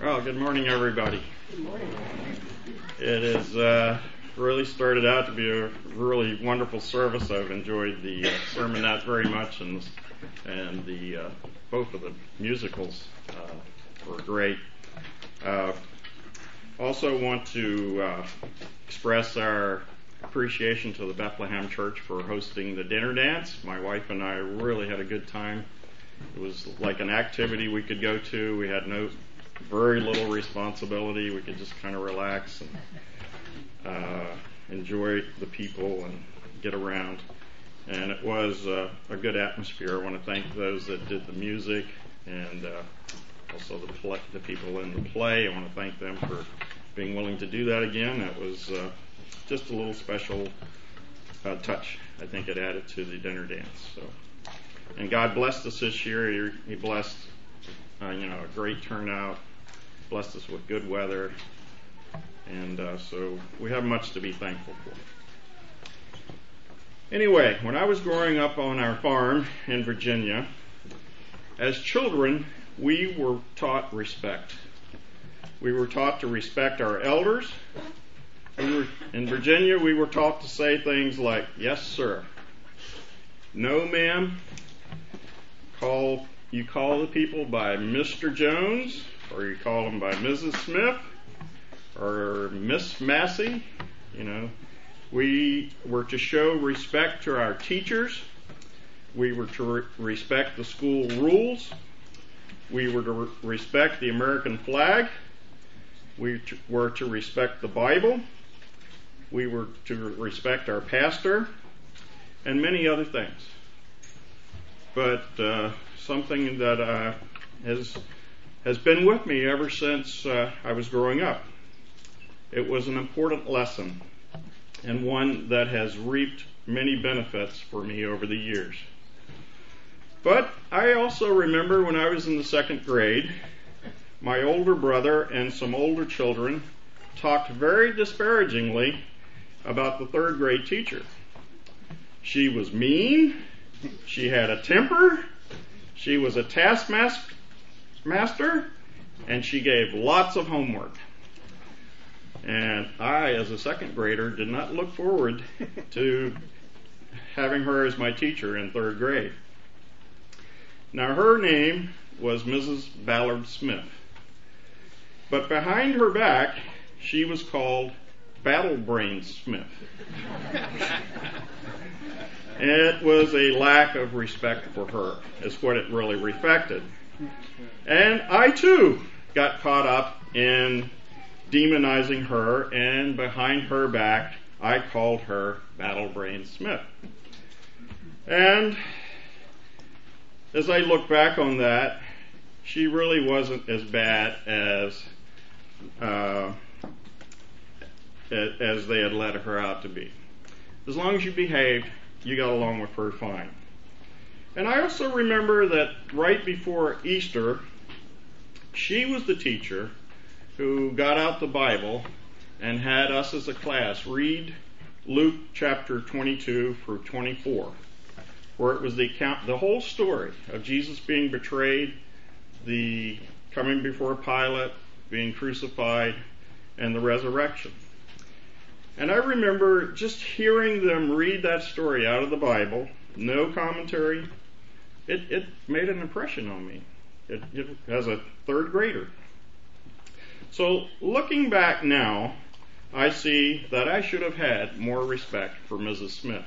Well, good morning, everybody. Good morning. It has really started out to be a really wonderful service. I've enjoyed the sermonette very much, and the both of the musicals were great. Also want to express our appreciation to the Bethlehem Church for hosting the dinner dance. My wife and I really had a good time. It was like an activity we could go to. We had very little responsibility. We could just kind of relax and enjoy the people and get around. And it was a good atmosphere. I want to thank those that did the music and also the people in the play. I want to thank them for being willing to do that again. That was just a little special touch. I think it added to the dinner dance. And God blessed us this year. He blessed a great turnout, blessed us with good weather, and so we have much to be thankful for. Anyway, when I was growing up on our farm in Virginia, as children, we were taught respect. We were taught to respect our elders. In Virginia, we were taught to say things like, "Yes, sir," "No, ma'am." You call the people by Mr. Jones, or you call them by Mrs. Smith, or Miss Massey. We were to show respect to our teachers. We were to respect the school rules. We were to respect the American flag. We were to respect the Bible. We were to respect our pastor, and many other things. But something that has been with me ever since I was growing up. It was an important lesson, and one that has reaped many benefits for me over the years. But I also remember when I was in the second grade, my older brother and some older children talked very disparagingly about the third grade teacher. She was mean. She had a temper. She was a taskmaster, and she gave lots of homework. And I, as a second grader, did not look forward to having her as my teacher in third grade. Now, her name was Mrs. Ballard Smith. But behind her back, she was called Battlebrain Smith. It was a lack of respect for her, is what it really reflected. And I, too, got caught up in demonizing her, and behind her back, I called her Battlebrain Smith. And as I look back on that, she really wasn't as bad as they had let her out to be. As long as you behaved, you got along with her fine. And I also remember that right before Easter, she was the teacher who got out the Bible and had us as a class read Luke chapter 22 through 24, where it was the whole story of Jesus being betrayed, the coming before Pilate, being crucified, and the resurrection. And I remember just hearing them read that story out of the Bible, no commentary. It made an impression on me as a third grader. So looking back now, I see that I should have had more respect for Mrs. Smith.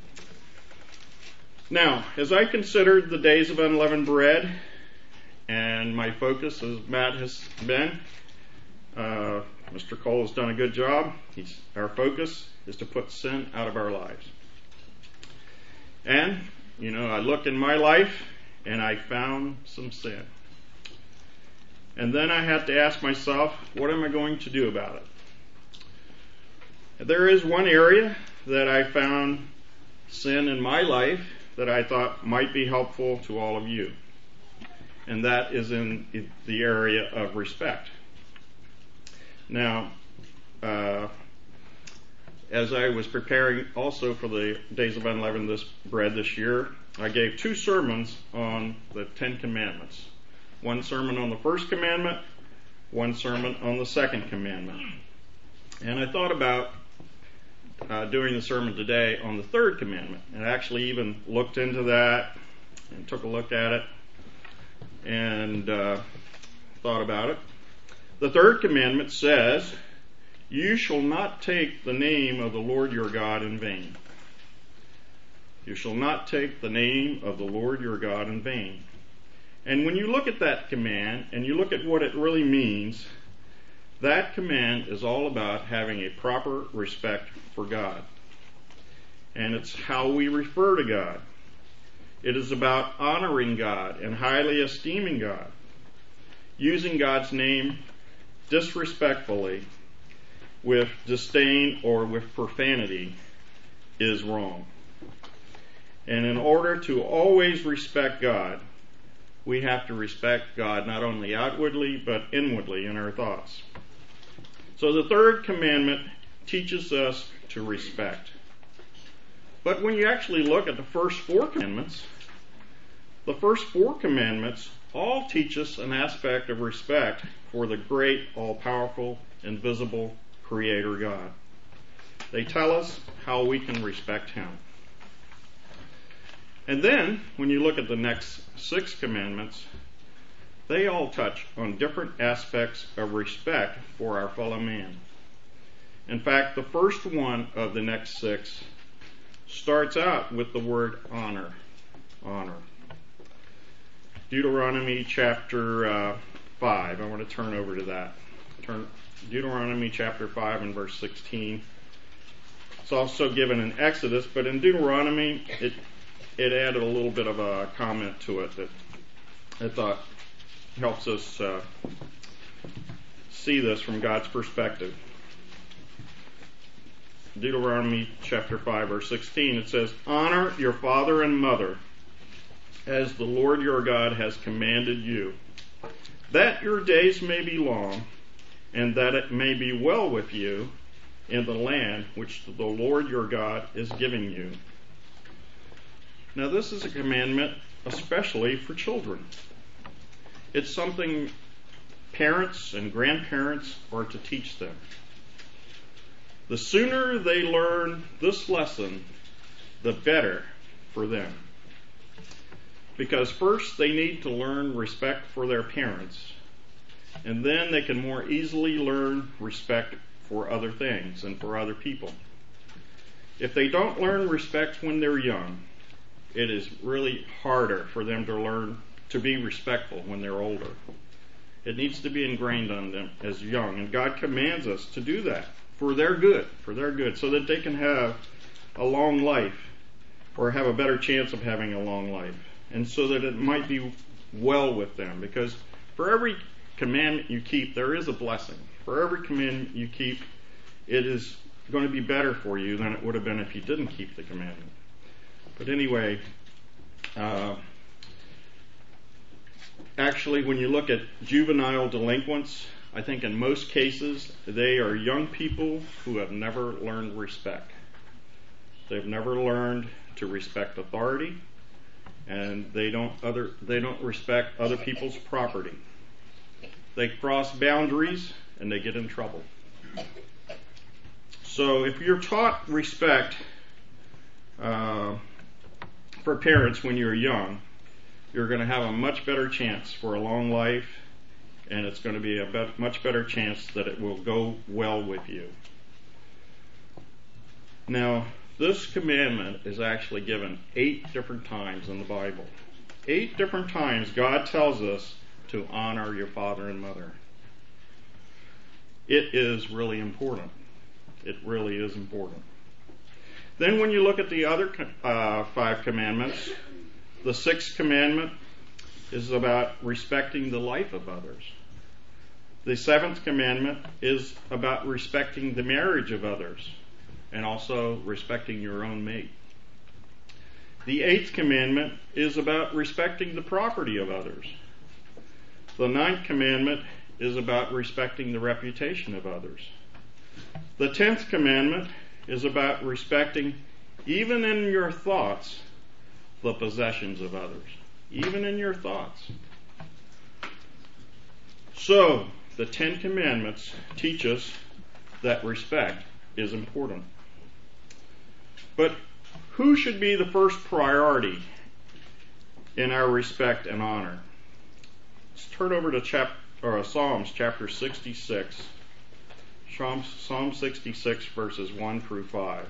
Now, as I considered the days of unleavened bread, and my focus, as Matt has been, Mr. Cole has done a good job. Our focus is to put sin out of our lives. And, I look in my life and I found some sin. And then I had to ask myself, what am I going to do about it? There is one area that I found sin in my life that I thought might be helpful to all of you. And that is in the area of respect. Now, as I was preparing also for the Days of Unleavened Bread this year, I gave 2 sermons on the 10 Commandments. One sermon on the first commandment, one sermon on the second commandment. And I thought about doing the sermon today on the third commandment, and actually even looked into that and took a look at it and thought about it. The third commandment says, "You shall not take the name of the Lord your God in vain." You shall not take the name of the Lord your God in vain. And when you look at that command and you look at what it really means, that command is all about having a proper respect for God. And it's how we refer to God. It is about honoring God and highly esteeming God. Using God's name disrespectfully, with disdain or with profanity, is wrong. And in order to always respect God, we have to respect God not only outwardly but inwardly in our thoughts. So the third commandment teaches us to respect. But when you actually look at the first four commandments, the first four commandments all teach us an aspect of respect for the great, all-powerful, invisible Creator God. They tell us how we can respect Him. And then, when you look at the next 6 commandments, they all touch on different aspects of respect for our fellow man. In fact, the first one of the next 6 starts out with the word honor. Honor. Deuteronomy chapter 5. I want to turn over to that. Deuteronomy chapter 5 and verse 16. It's also given in Exodus, but in Deuteronomy it added a little bit of a comment to it that I thought helps us see this from God's perspective. Deuteronomy chapter 5 verse 16, it says, "Honor your father and mother as the Lord your God has commanded you, that your days may be long, and that it may be well with you in the land which the Lord your God is giving you." Now this is a commandment especially for children. It's something parents and grandparents are to teach them. The sooner they learn this lesson, the better for them. Because first they need to learn respect for their parents, and then they can more easily learn respect for other things and for other people. If they don't learn respect when they're young, it is really harder for them to learn to be respectful when they're older. It needs to be ingrained on them as young, and God commands us to do that for their good, so that they can have a long life, or have a better chance of having a long life, and so that it might be well with them. Because for every commandment you keep, there is a blessing. For every commandment you keep, it is going to be better for you than it would have been if you didn't keep the commandment. But anyway, actually, when you look at juvenile delinquents, I think in most cases they are young people who have never learned respect. They've never learned to respect authority, and they don't respect other people's property. They cross boundaries and they get in trouble. So if you're taught respect for parents when you're young, you're going to have a much better chance for a long life, and it's going to be a much better chance that it will go well with you. Now, this commandment is actually given 8 different times in the Bible. 8 different times God tells us to honor your father and mother. It is really important. It really is important. Then when you look at the other 5 commandments, the 6th commandment is about respecting the life of others. The 7th commandment is about respecting the marriage of others, and also respecting your own mate. The 8th commandment is about respecting the property of others. The 9th commandment is about respecting the reputation of others. The 10th commandment is about respecting, even in your thoughts, the possessions of others. Even in your thoughts. So, the Ten Commandments teach us that respect is important. But who should be the first priority in our respect and honor? Let's turn over to Psalms chapter 66. Psalm 66 verses 1 through 5.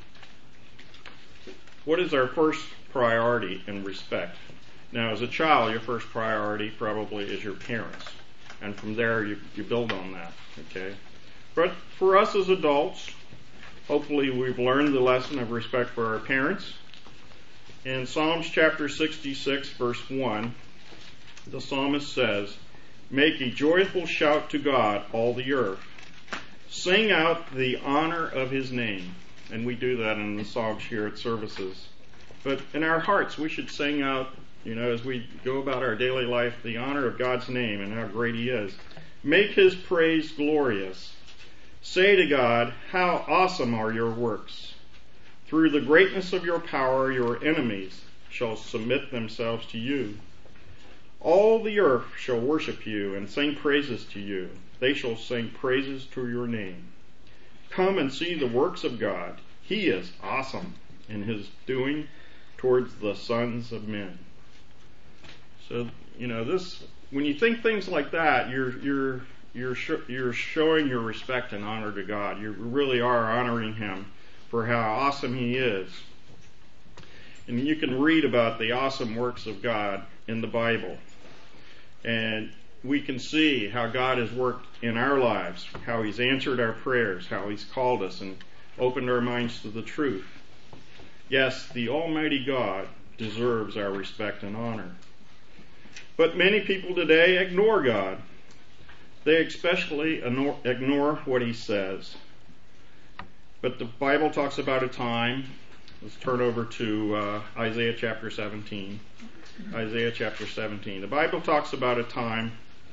What is our first priority in respect? Now, as a child, your first priority probably is your parents. And from there, you build on that. Okay? But for us as adults, hopefully we've learned the lesson of respect for our parents. In Psalms chapter 66, verse 1, the psalmist says, "Make a joyful shout to God, all the earth. Sing out the honor of his name." And we do that in the songs here at services. But in our hearts, we should sing out, as we go about our daily life, the honor of God's name and how great he is. Make his praise glorious. Say to God, "How awesome are your works. Through the greatness of your power, your enemies shall submit themselves to you. All the earth shall worship you and sing praises to you. They shall sing praises to your name. Come and see the works of God. He is awesome in his doing towards the sons of men." So, when you think things like that, you're showing your respect and honor to God. You really are honoring him for how awesome he is. And you can read about the awesome works of God in the Bible. And we can see how God has worked in our lives, how he's answered our prayers, how he's called us and opened our minds to the truth. Yes, the Almighty God deserves our respect and honor. But many people today ignore God. They especially ignore what he says. But the Bible talks about a time. Let's turn over to Isaiah chapter 17. Isaiah chapter 17. The Bible talks about a time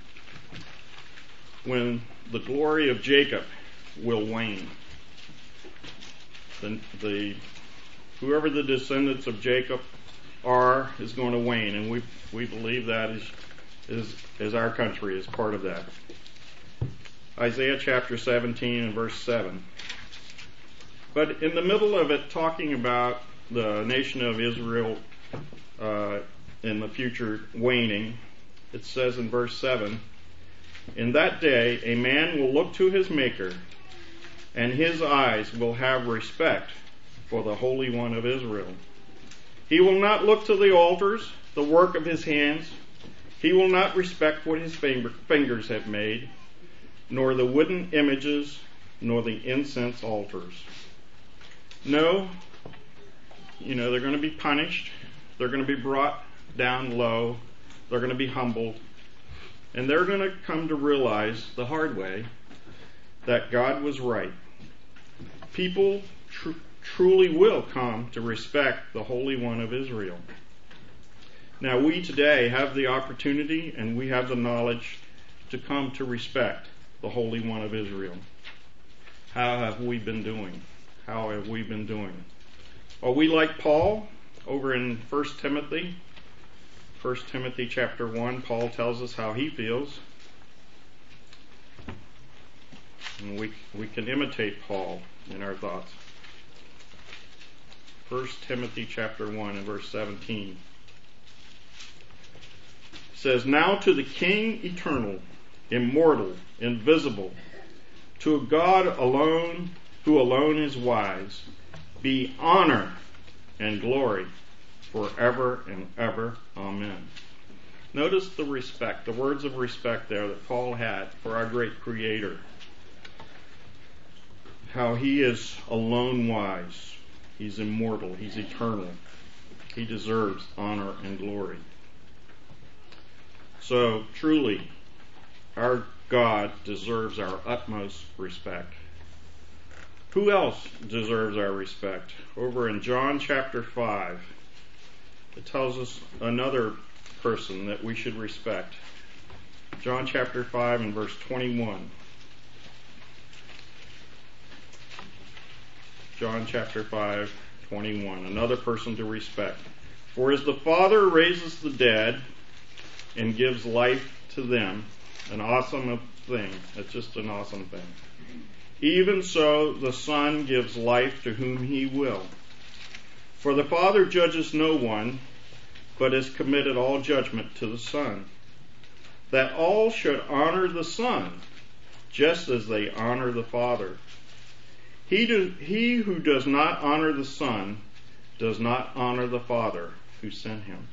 when the glory of Jacob will wane. Whoever the descendants of Jacob are is going to wane, and we believe that is our country is part of that. Isaiah chapter 17 and verse 7. But in the middle of it, talking about the nation of Israel in the future waning, it says in verse 7, "In that day a man will look to his Maker, and his eyes will have respect for the Holy One of Israel. He will not look to the altars, the work of his hands. He will not respect what his fingers have made, nor the wooden images, nor the incense altars." No, they're going to be punished. They're going to be brought down low. They're going to be humbled. And they're going to come to realize the hard way that God was right. People truly will come to respect the Holy One of Israel. Now, we today have the opportunity and we have the knowledge to come to respect the Holy One of Israel. How have we been doing? How have we been doing? Are we like Paul over in 1 Timothy? 1 Timothy chapter 1, Paul tells us how he feels. And we can imitate Paul in our thoughts. 1 Timothy chapter 1 and verse 17. It says, "Now to the King eternal, immortal, invisible, to God alone, who alone is wise, be honor and glory forever and ever. Amen." Notice the respect, the words of respect there that Paul had for our great Creator. How he is alone wise. He's immortal. He's eternal. He deserves honor and glory. So truly, our God deserves our utmost respect. Who else deserves our respect? Over in John chapter 5, it tells us another person that we should respect. John chapter 5 and verse 21. John chapter 5, 21. Another person to respect. "For as the Father raises the dead and gives life to them," An awesome thing. It's just an awesome thing. Even so, the Son gives life to whom he will. For the Father judges no one, but has committed all judgment to the Son, that all should honor the Son, just as they honor the Father. He who does not honor the Son does not honor the Father who sent him.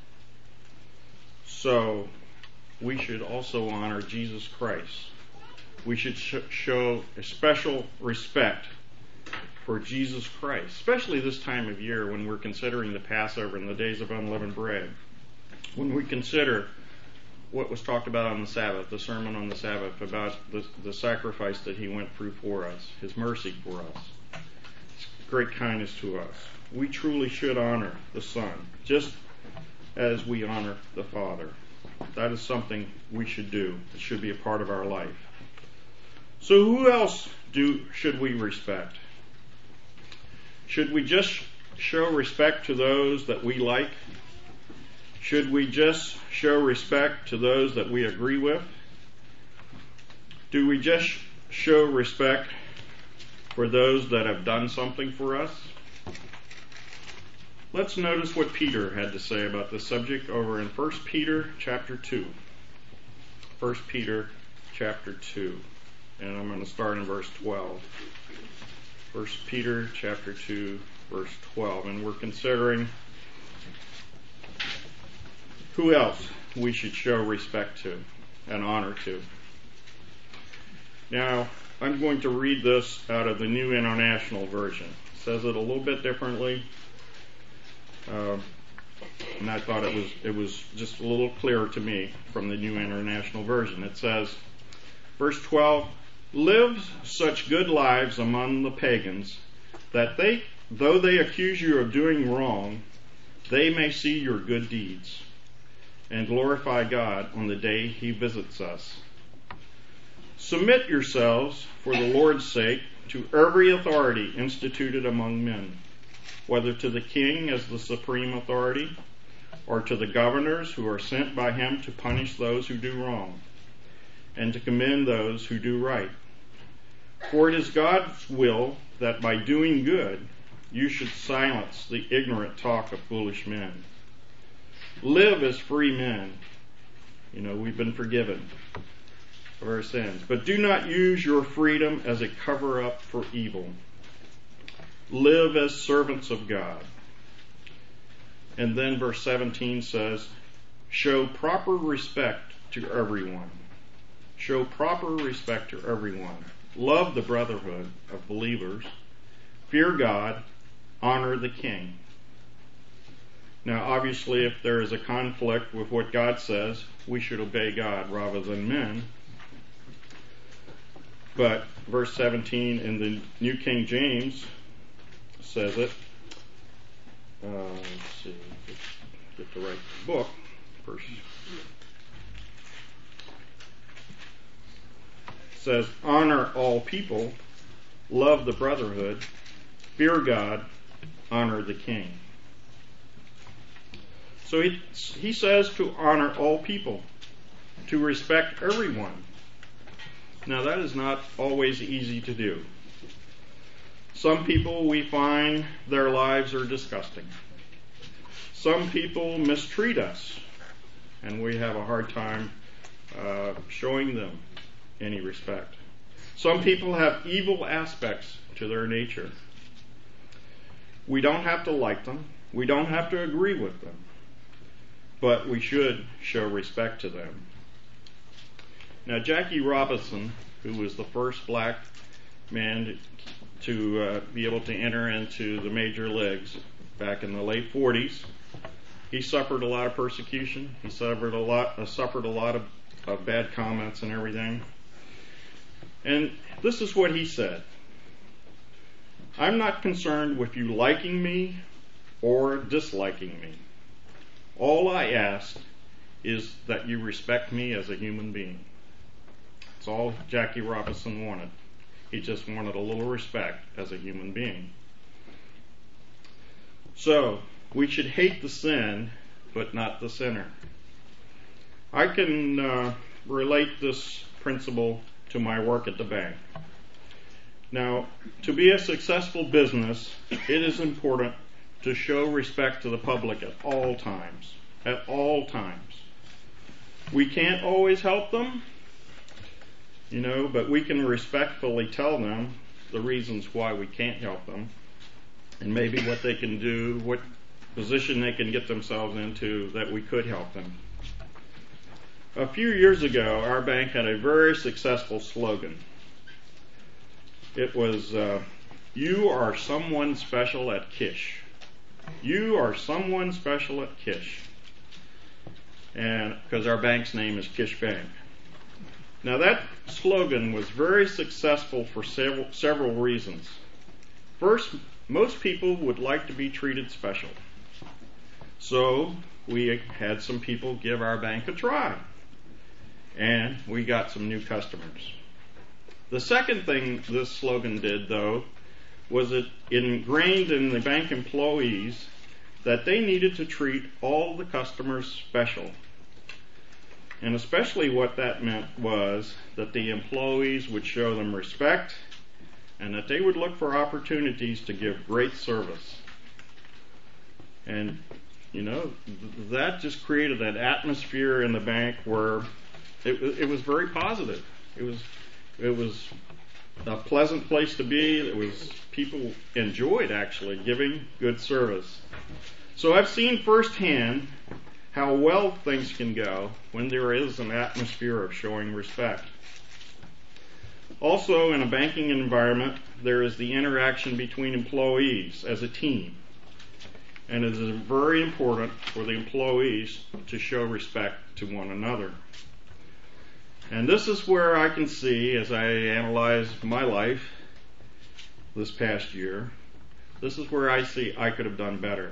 So, we should also honor Jesus Christ. We should show a special respect for Jesus Christ, especially this time of year when we're considering the Passover and the days of unleavened bread. When we consider what was talked about on the Sabbath, the sermon on the Sabbath, about the sacrifice that he went through for us, his mercy for us, his great kindness to us. We truly should honor the Son, just as we honor the Father. That is something we should do. It should be a part of our life. So who else should we respect? Should we just show respect to those that we like? Should we just show respect to those that we agree with? Do we just show respect for those that have done something for us? Let's notice what Peter had to say about this subject over in 1 Peter chapter 2. 1 Peter chapter 2. And I'm going to start in verse 12. 1 Peter chapter 2, verse 12. And we're considering who else we should show respect to and honor to. Now, I'm going to read this out of the New International Version. It says it a little bit differently. And I thought it was just a little clearer to me from the New International Version. It says, verse 12, live such good lives among the pagans that though they accuse you of doing wrong, they may see your good deeds and glorify God on the day he visits us. Submit yourselves, for the Lord's sake, to every authority instituted among men, whether to the king as the supreme authority, or to the governors who are sent by him to punish those who do wrong, and to commend those who do right. For it is God's will that by doing good you should silence the ignorant talk of foolish men. Live as free men. You know, we've been forgiven of our sins. But do not use your freedom as a cover-up for evil. Live as servants of God. And then verse 17 says, show proper respect to everyone. Show proper respect to everyone. Love the brotherhood of believers. Fear God. Honor the king. Now, obviously, if there is a conflict with what God says, we should obey God rather than men. But verse 17 in the New King James says it. Let's see, let's get the right book first. It says, honor all people, love the brotherhood, fear God, honor the king. So he says to honor all people, to respect everyone. Now that is not always easy to do. Some people we find their lives are disgusting. Some people mistreat us, and we have a hard time showing them any respect. Some people have evil aspects to their nature. We don't have to like them. We don't have to agree with them. But we should show respect to them. Now, Jackie Robinson, who was the first black man to be able to enter into the major leagues back in the late 40s, he suffered a lot of persecution. He suffered a lot of bad comments and everything. And this is what he said. I'm not concerned with you liking me or disliking me. All I ask is that you respect me as a human being. That's all Jackie Robinson wanted. He just wanted a little respect as a human being. So, we should hate the sin, but not the sinner. I can relate this principle to my work at the bank. Now, to be a successful business, it is important to show respect to the public at all times. At all times. We can't always help them, but we can respectfully tell them the reasons why we can't help them, and maybe what they can do, what position they can get themselves into that we could help them. A few years ago, our bank had a very successful slogan. It was, "You are someone special at Kish." You are someone special at Kish. And because our bank's name is Kish Bank. Now that slogan was very successful for several reasons. First, most people would like to be treated special. So we had some people give our bank a try. And we got some new customers. The second thing this slogan did, though, was it ingrained in the bank employees that they needed to treat all the customers special. And especially what that meant was that the employees would show them respect and that they would look for opportunities to give great service. And, that just created an atmosphere in the bank where it was very positive. It was a pleasant place to be. People enjoyed actually giving good service. So I've seen firsthand how well things can go when there is an atmosphere of showing respect. Also, in a banking environment, there is the interaction between employees as a team. And it is very important for the employees to show respect to one another. And this is where I can see, as I analyze my life this past year, this is where I see I could have done better.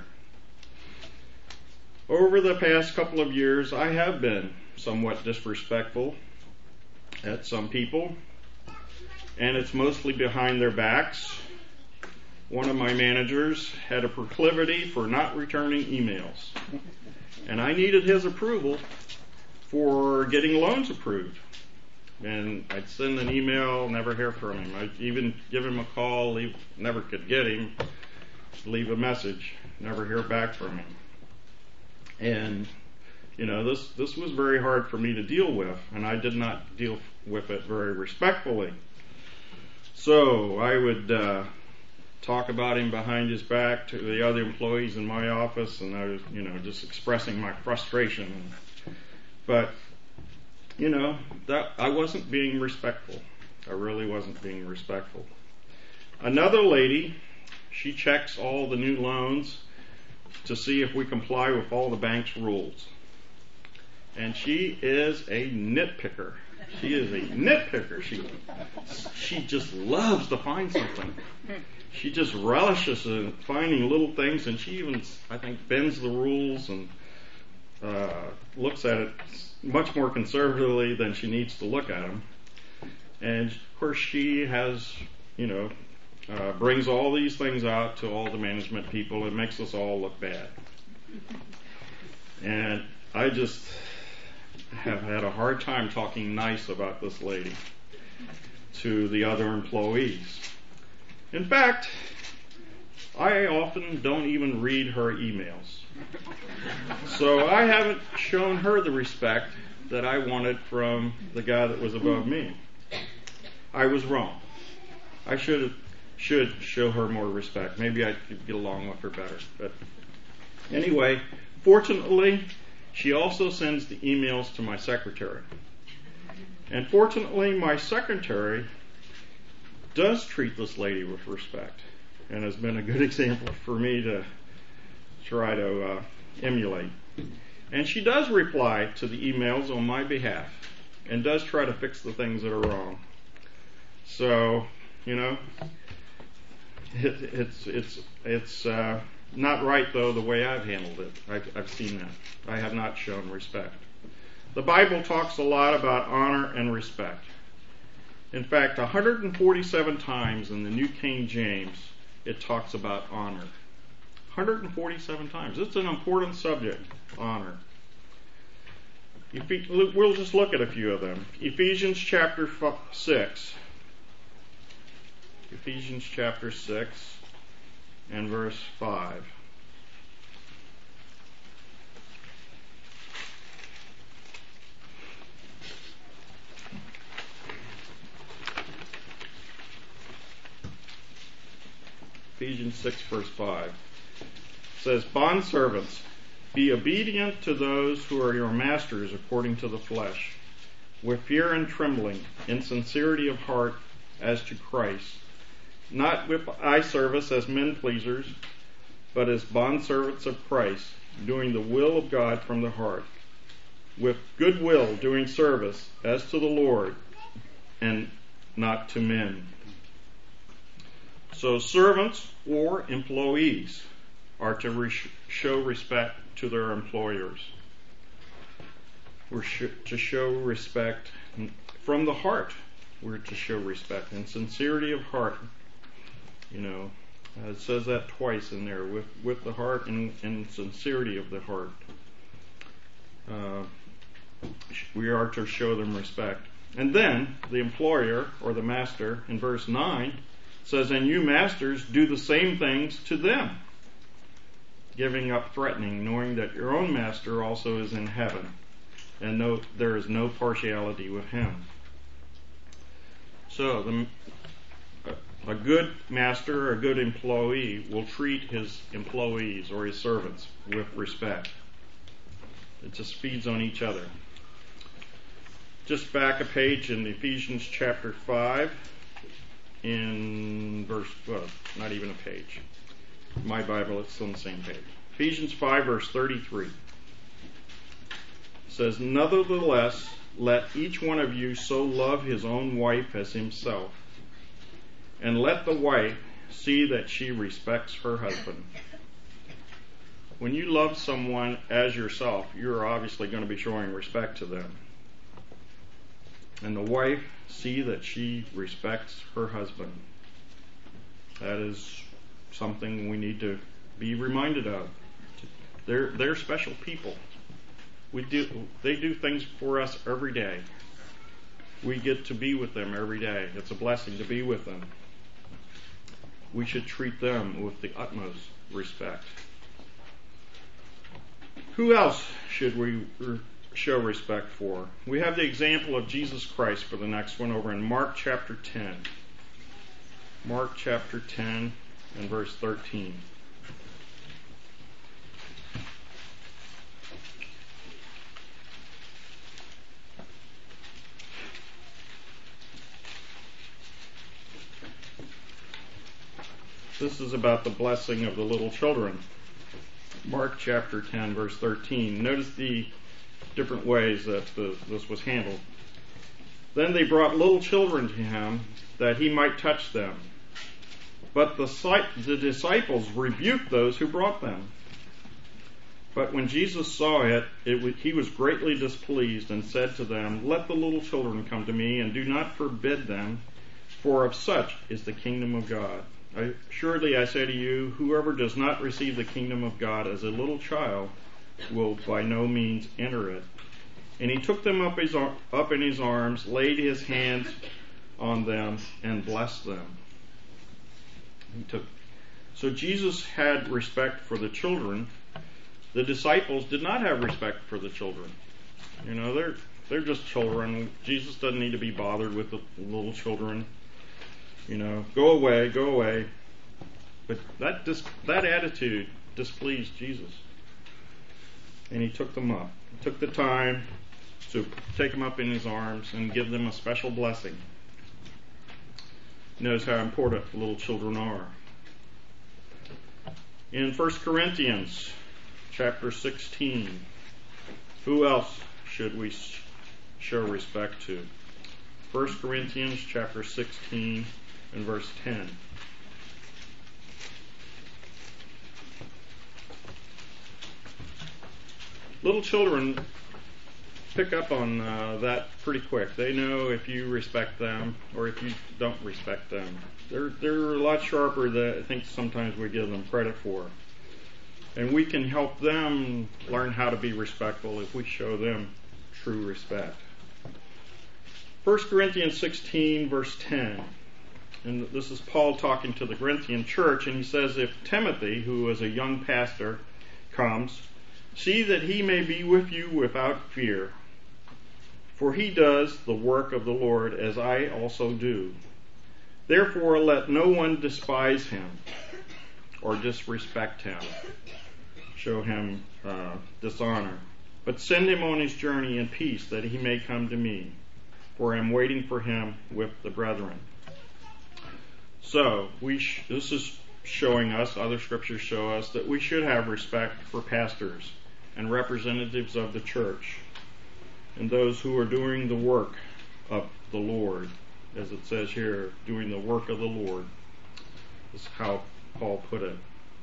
Over the past couple of years, I have been somewhat disrespectful at some people, and it's mostly behind their backs. One of my managers had a proclivity for not returning emails, and I needed his approval for getting loans approved. And I'd send an email, never hear from him. I'd even give him a call, never could get him, leave a message, never hear back from him. And, this was very hard for me to deal with, and I did not deal with it very respectfully. So I would talk about him behind his back to the other employees in my office, and I was, just expressing my frustration. But, that I wasn't being respectful. I really wasn't being respectful. Another lady, she checks all the new loans to see if we comply with all the bank's rules. And she is a nitpicker. She is a nitpicker. She just loves to find something. She just relishes in finding little things, and she even, I think, bends the rules and looks at it much more conservatively than she needs to look at them. And of course she has, brings all these things out to all the management people and makes us all look bad. And I just have had a hard time talking nice about this lady to the other employees. In fact, I often don't even read her emails. So I haven't shown her the respect that I wanted from the guy that was above me. I was wrong. I should show her more respect. Maybe I could get along with her better. But anyway, fortunately, she also sends the emails to my secretary. And fortunately, my secretary does treat this lady with respect and has been a good example for me to try to emulate. And she does reply to the emails on my behalf and does try to fix the things that are wrong. So, it's not right, though, the way I've handled it. I've seen that. I have not shown respect. The Bible talks a lot about honor and respect. In fact, 147 times in the New King James, it talks about honor. 147 times. It's an important subject, honor. We'll just look at a few of them. Ephesians chapter 6. Ephesians chapter 6 and verse 5. Ephesians 6 verse 5 says, "Bondservants, be obedient to those who are your masters according to the flesh, with fear and trembling, in sincerity of heart as to Christ, not with eye service as men pleasers, but as bondservants of Christ, doing the will of God from the heart, with good will doing service as to the Lord and not to men." So servants or employees are to show respect to their employers. We're to show respect from the heart. We're to show respect and sincerity of heart. It says that twice in there, with the heart and sincerity of the heart. We are to show them respect. And then the employer or the master in verse 9 says, "And you masters do the same things to them, giving up threatening, knowing that your own master also is in heaven, and there is no partiality with him." So a good master or a good employee will treat his employees or his servants with respect. It just feeds on each other. Just back a page in Ephesians chapter 5 in verse, not even a page. My Bible, it's on the same page. Ephesians 5 verse 33 says, "Nevertheless, let each one of you so love his own wife as himself, and let the wife see that she respects her husband." When you love someone as yourself, you're obviously going to be showing respect to them. And the wife see that she respects her husband. That is something we need to be reminded of. They're special people. They do things for us every day. We get to be with them every day. It's a blessing to be with them. We should treat them with the utmost respect. Who else should we show respect for? We have the example of Jesus Christ for the next one over in Mark chapter 10. Mark chapter 10 and verse 13. This is about the blessing of the little children. Mark chapter 10 verse 13. Notice the different ways that this was handled. "Then they brought little children to him that he might touch them. But the disciples rebuked those who brought them. But when Jesus saw it, he was greatly displeased and said to them, 'Let the little children come to me, and do not forbid them, for of such is the kingdom of God. Surely I say to you, whoever does not receive the kingdom of God as a little child will by no means enter it.' And he took them up in his arms, laid his hands on them, and blessed them." So Jesus had respect for the children. The disciples did not have respect for the children. They're just children. Jesus doesn't need to be bothered with the little children. Go away. But that attitude displeased Jesus. And he took them up. He took the time to take them up in his arms and give them a special blessing. He knows how important little children are. In 1 Corinthians chapter 16, who else should we show respect to? 1 Corinthians chapter 16 and verse 10. Little children pick up on that pretty quick. They know if you respect them or if you don't respect them. They're a lot sharper than I think sometimes we give them credit for. And we can help them learn how to be respectful if we show them true respect. 1 Corinthians 16, verse 10. And this is Paul talking to the Corinthian church, and he says, if Timothy, who is a young pastor, comes, see that he may be with you without fear. For he does the work of the Lord as I also do. Therefore let no one despise him or disrespect him, show him dishonor, but send him on his journey in peace that he may come to me, for I am waiting for him with the brethren. So this is showing us, other scriptures show us, that we should have respect for pastors and representatives of the church and those who are doing the work of the Lord, as it says here, doing the work of the Lord. This is how Paul put it.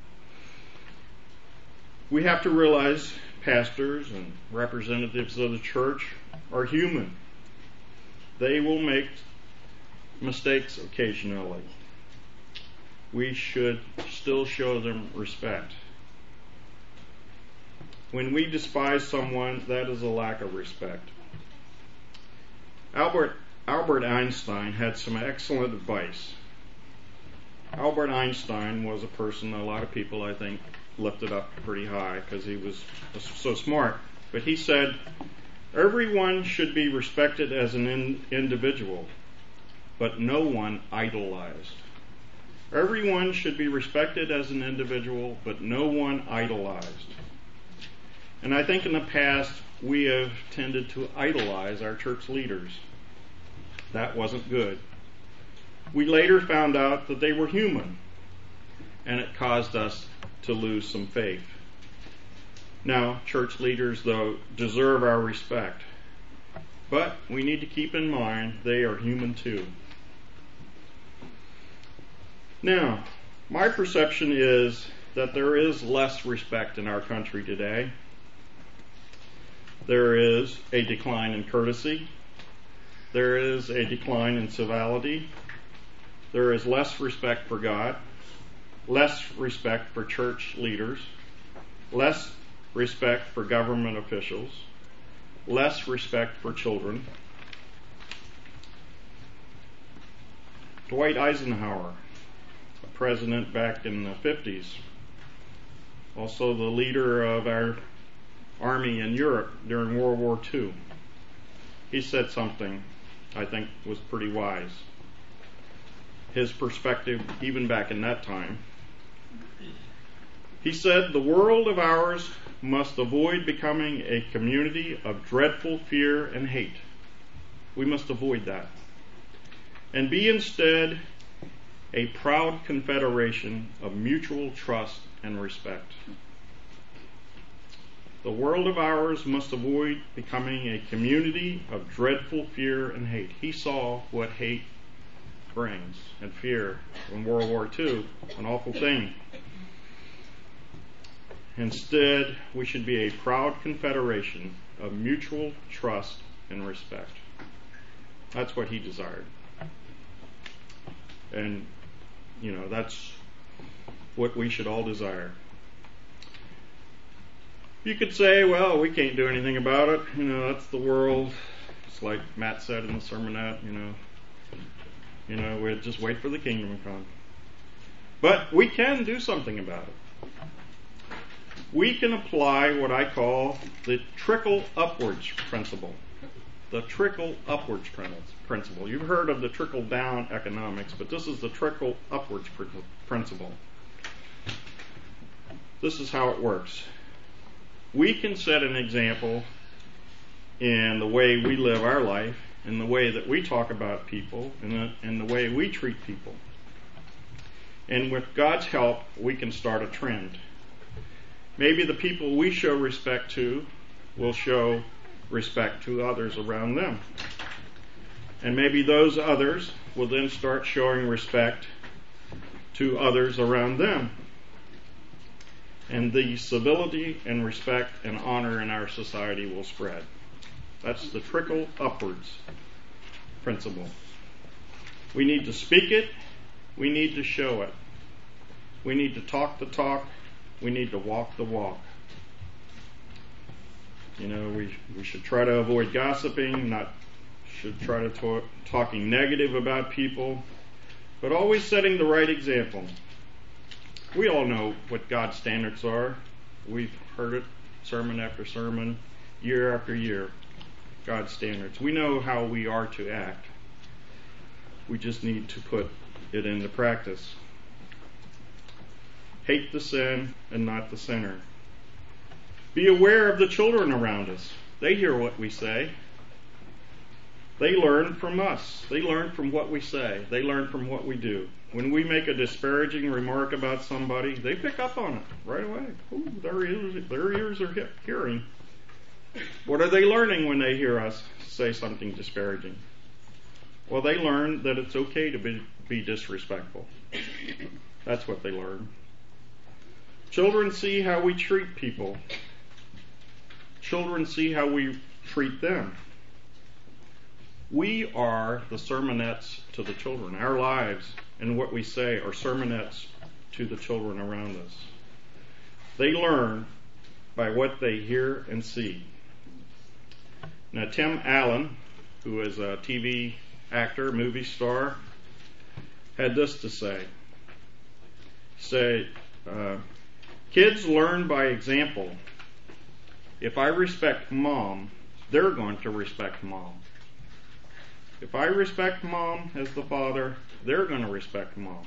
We have to realize pastors and representatives of the church are human. They will make mistakes occasionally. We should still show them respect. When we despise someone, that is a lack of respect. Albert Einstein had some excellent advice. Albert Einstein was a person a lot of people, I think, lifted up pretty high because he was so smart. But he said, everyone should be respected as an individual, but no one idolized. Everyone should be respected as an individual, but no one idolized. And I think in the past we have tended to idolize our church leaders. That wasn't good. We later found out that they were human, and it caused us to lose some faith. Now, church leaders, though, deserve our respect. But we need to keep in mind they are human too. Now, my perception is that there is less respect in our country today. There is a decline in courtesy. There is a decline in civility. There is less respect for God, less respect for church leaders, less respect for government officials, less respect for children. Dwight Eisenhower, a president back in the 50s, also the leader of our army in Europe during World War II. He said something I think was pretty wise. His perspective, even back in that time. He said, the world of ours must avoid becoming a community of dreadful fear and hate. We must avoid that. And be instead a proud confederation of mutual trust and respect. The world of ours must avoid becoming a community of dreadful fear and hate. He saw what hate brings and fear in World War II, an awful thing. Instead, we should be a proud confederation of mutual trust and respect. That's what he desired. And, that's what we should all desire. You could say, well, we can't do anything about it. That's the world. It's like Matt said in the sermonette, we'd just wait for the kingdom to come. But we can do something about it. We can apply what I call the trickle upwards principle. The trickle upwards principle. You've heard of the trickle down economics, but this is the trickle upwards principle. This is how it works. We can set an example in the way we live our life, in the way that we talk about people, in the way we treat people. And with God's help, we can start a trend. Maybe the people we show respect to will show respect to others around them. And maybe those others will then start showing respect to others around them. And the civility and respect and honor in our society will spread. That's the trickle upwards principle. We need to speak it. We need to show it. We need to talk the talk. We need to walk the walk. We should try to avoid gossiping, should try to talking negative about people, but always setting the right example. We all know what God's standards are. We've heard it sermon after sermon, year after year. God's standards. We know how we are to act. We just need to put it into practice. Hate the sin and not the sinner. Be aware of the children around us. They hear what we say. They learn from us. They learn from what we say. They learn from what we do. When we make a disparaging remark about somebody, they pick up on it right away. Ooh, their ears are hearing. What are they learning when they hear us say something disparaging? Well, they learn that it's okay to be disrespectful. That's what they learn. Children see how we treat people. Children see how we treat them. We are the sermonettes to the children. Our lives and what we say are sermonettes to the children around us. They learn by what they hear and see. Now, Tim Allen, who is a TV actor, movie star, had this to say. Kids learn by example. If I respect mom, they're going to respect mom. If I respect mom as the father, they're going to respect mom.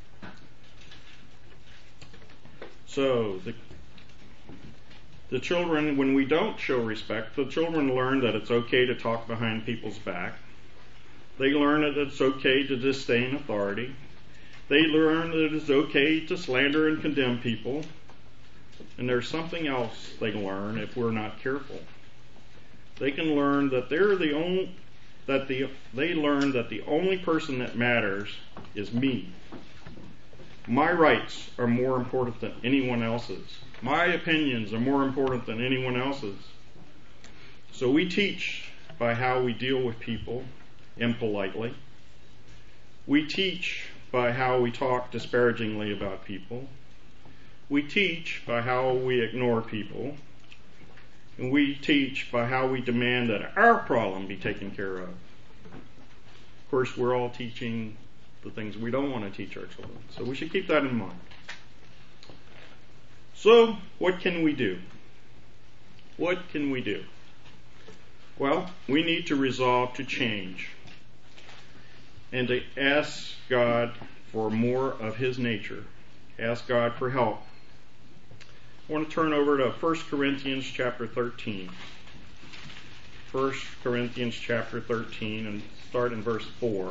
So the children, when we don't show respect, the children learn that it's okay to talk behind people's back. They learn that it's okay to disdain authority. They learn that it's okay to slander and condemn people. And there's something else they learn if we're not careful. They can learn that they learn that the only person that matters is me. My rights are more important than anyone else's. My opinions are more important than anyone else's. So we teach by how we deal with people impolitely. We teach by how we talk disparagingly about people. We teach by how we ignore people. And we teach by how we demand that our problem be taken care of. Of course, we're all teaching the things we don't want to teach our children. So we should keep that in mind. So, what can we do? What can we do? Well, we need to resolve to change and to ask God for more of His nature. Ask God for help. I want to turn over to 1 Corinthians chapter 13. 1 Corinthians chapter 13 and start in verse 4.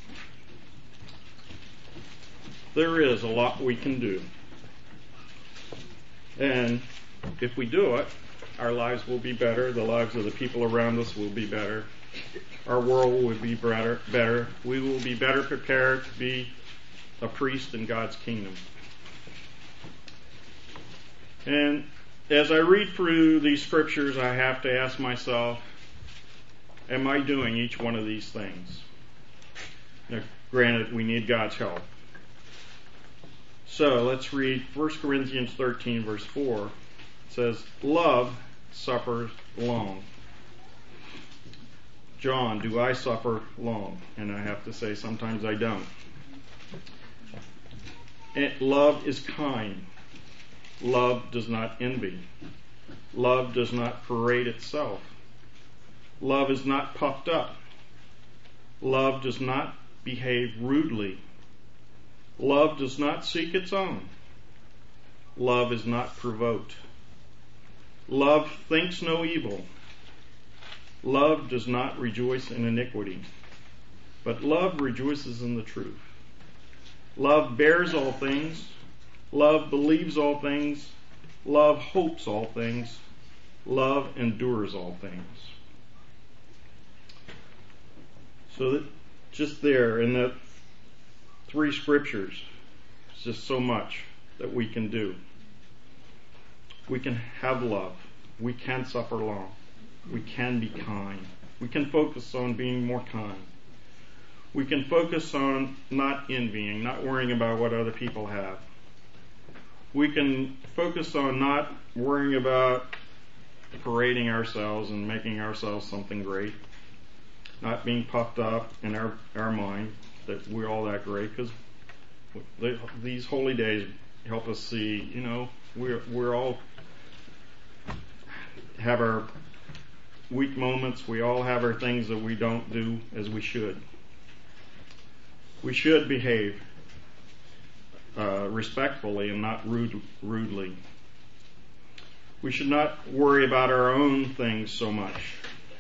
There is a lot we can do. And if we do it, our lives will be better. The lives of the people around us will be better. Our world will be better. We will be better prepared to be a priest in God's kingdom. And as I read through these scriptures, I have to ask myself, am I doing each one of these things? Now, granted, we need God's help. So let's read 1 Corinthians 13, verse 4. It says, love suffers long. John, do I suffer long? And I have to say, sometimes I don't. And love is kind. Love does not envy. Love does not parade itself. Love is not puffed up. Love does not behave rudely. Love does not seek its own. Love is not provoked. Love thinks no evil. Love does not rejoice in iniquity, but love rejoices in the truth. Love bears all things. Love believes all things. Love hopes all things. Love endures all things. So that just there in that 3 scriptures, it's just so much that we can do. We can have love. We can suffer long. We can be kind. We can focus on being more kind. We can focus on not envying, not worrying about what other people have. We can focus on not worrying about parading ourselves and making ourselves something great. Not being puffed up in our mind that we're all that great, because these holy days help us see, we're all have our weak moments. We all have our things that we don't do as we should. We should behave respectfully and not rudely. We should not worry about our own things so much.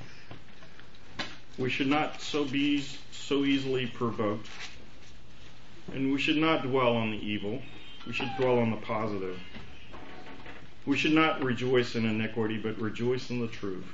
We should not be so easily provoked. And we should not dwell on the evil. We should dwell on the positive. We should not rejoice in iniquity, but rejoice in the truth.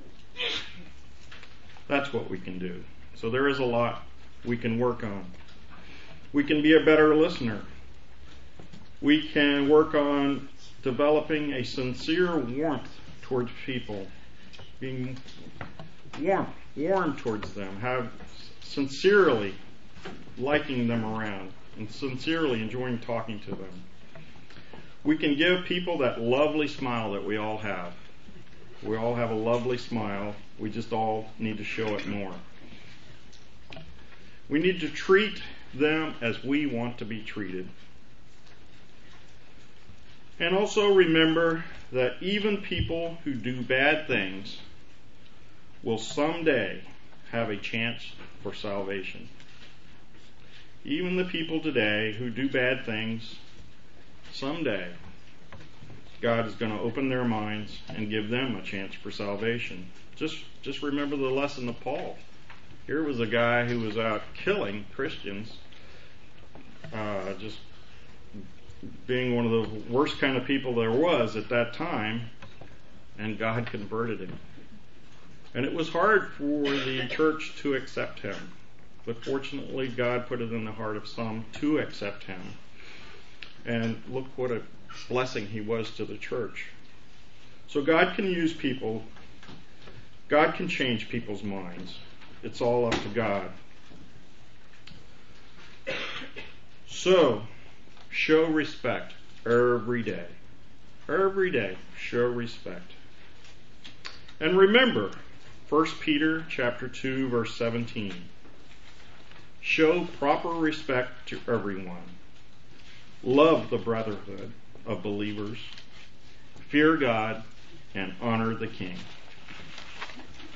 That's what we can do. So there is a lot we can work on. We can be a better listener. We can work on developing a sincere warmth towards people. Being warm towards them. Sincerely liking them around. And sincerely enjoying talking to them. We can give people that lovely smile that we all have. We all have a lovely smile. We just all need to show it more. We need to treat them as we want to be treated. And also remember that even people who do bad things will someday have a chance for salvation. Even the people today who do bad things, someday God is going to open their minds and give them a chance for salvation. Just remember the lesson of Paul. Here was a guy who was out killing Christians, just being one of the worst kind of people there was at that time, and God converted him. And it was hard for the church to accept him. But fortunately, God put it in the heart of some to accept him. And look what a blessing he was to the church. So God can use people. God can change people's minds. It's all up to God. So, show respect every day. Every day, show respect. And remember, 1 Peter chapter 2, verse 17. Show proper respect to everyone. Love the brotherhood of believers. Fear God and honor the King.